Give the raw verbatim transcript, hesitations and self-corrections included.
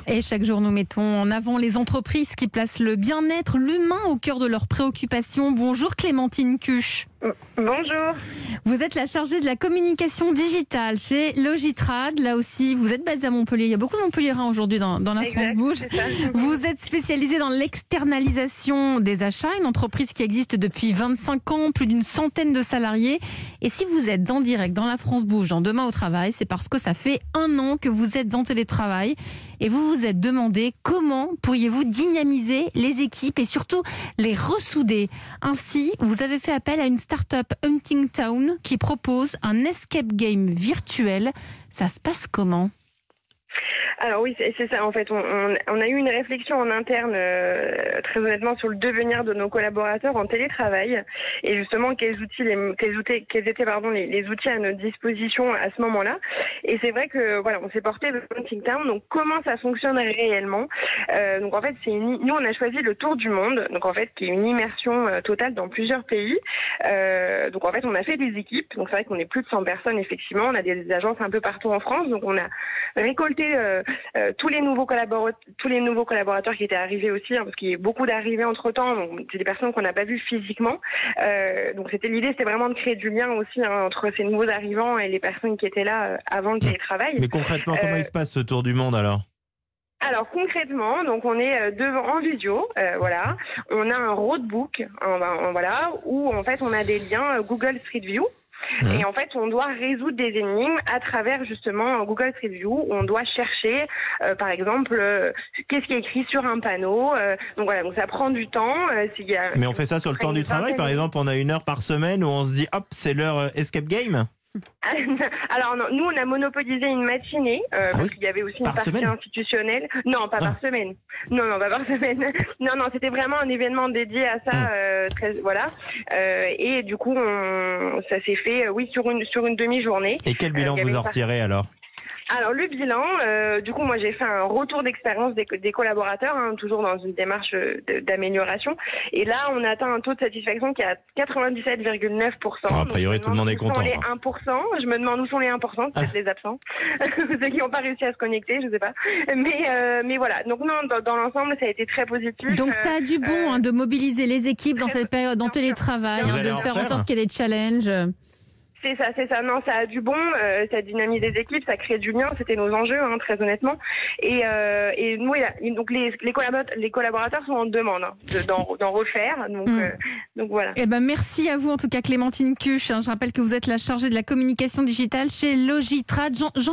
Et chaque jour, nous mettons en avant les entreprises qui placent le bien-être, l'humain au cœur de leurs préoccupations. Bonjour Clémentine Cuche. Bonjour. Vous êtes la chargée de la communication digitale chez Logitrad. Là aussi, vous êtes basée à Montpellier. Il y a beaucoup de Montpelliérains aujourd'hui dans, dans la Exact, France Bouge. c'est ça. Vous êtes spécialisée dans l'externalisation des achats, une entreprise qui existe depuis vingt-cinq ans, plus d'une centaine de salariés. Et si vous êtes en direct dans la France Bouge, dans Demain au travail, c'est parce que ça fait un an que vous êtes en télétravail et vous vous êtes demandé comment pourriez-vous dynamiser les équipes et surtout les ressouder. Ainsi, vous avez fait appel à une start-up Hunting Town qui propose un escape game virtuel. Ça se passe comment ? Alors oui, c'est, c'est ça. En fait, on, on, on a eu une réflexion en interne, euh, très honnêtement, sur le devenir de nos collaborateurs en télétravail et justement quels outils, les, quels outils, quels étaient pardon les, les outils à notre disposition à ce moment-là. Et c'est vrai que voilà, on s'est porté le Hunting Town. Donc comment ça fonctionne réellement ? euh, Donc en fait, c'est une, nous on a choisi le tour du monde. Donc en fait, qui est une immersion euh, totale dans plusieurs pays. Euh, donc en fait, on a fait des équipes. Donc c'est vrai qu'on est plus de cent personnes effectivement. On a des, des agences un peu partout en France. Donc on a récolté euh, Euh, tous les nouveaux collaborateurs, tous les nouveaux collaborateurs qui étaient arrivés aussi, hein, parce qu'il y a beaucoup d'arrivées entre temps. Donc c'est des personnes qu'on n'a pas vues physiquement. Euh, donc c'était l'idée, c'était vraiment de créer du lien aussi hein, entre ces nouveaux arrivants et les personnes qui étaient là euh, avant le télétravail. Mais concrètement, euh, comment il se passe ce tour du monde alors ? Alors concrètement, donc on est euh, devant en visio, euh, voilà. On a un roadbook, en, en, voilà, où en fait on a des liens euh, Google Street View. Et en fait, on doit résoudre des énigmes à travers justement Google Street View. Où on doit chercher, euh, par exemple, euh, qu'est-ce qui est écrit sur un panneau. Euh, donc voilà, donc ça prend du temps. Euh, s'il y a, Mais on fait ça sur le temps du travail, par exemple, on a une heure par semaine où on se dit, hop, c'est l'heure euh, escape game ? Alors non, nous on a monopolisé une matinée euh, Ah parce oui qu'il y avait aussi une Par partie semaine institutionnelle. Non, pas Ah. par semaine. Non, non, pas par semaine. Non, non, c'était vraiment un événement dédié à ça. Hum. Euh, très, voilà. Euh, et du coup, on, ça s'est fait, euh, oui, sur une sur une demi-journée. Et quel bilan Euh, il y avait vous en une partie- retirez alors ? Alors le bilan, euh, du coup moi j'ai fait un retour d'expérience des, des collaborateurs, hein, toujours dans une démarche de, d'amélioration. Et là on a atteint un taux de satisfaction qui est à quatre-vingt-dix-sept virgule neuf pour cent. Ah, a priori, Donc, tout le monde est où sont content, les quoi. un pour cent. Je me demande où sont les un pour cent, peut-être Ah. les absents, ceux qui n'ont pas réussi à se connecter, je sais pas. Mais euh, mais voilà. Donc non, dans, dans l'ensemble ça a été très positif. Donc ça a du bon Euh, hein, de mobiliser les équipes dans très- cette période en bien sûr. télétravail, Vous hein, allez de en faire en faire sorte qu'il y ait des challenges. C'est ça, c'est ça. Non, ça a du bon, euh, ça dynamise des équipes, ça crée du lien. C'était nos enjeux, hein, très honnêtement. Et, euh, et nous, voilà, donc les, les, collaborateurs, les collaborateurs sont en demande hein, de, d'en, d'en refaire. Donc, Mm. euh, donc voilà. Eh ben, merci à vous en tout cas Clémentine Cuche. Je rappelle que vous êtes la chargée de la communication digitale chez Logitrad. Jean- Jean-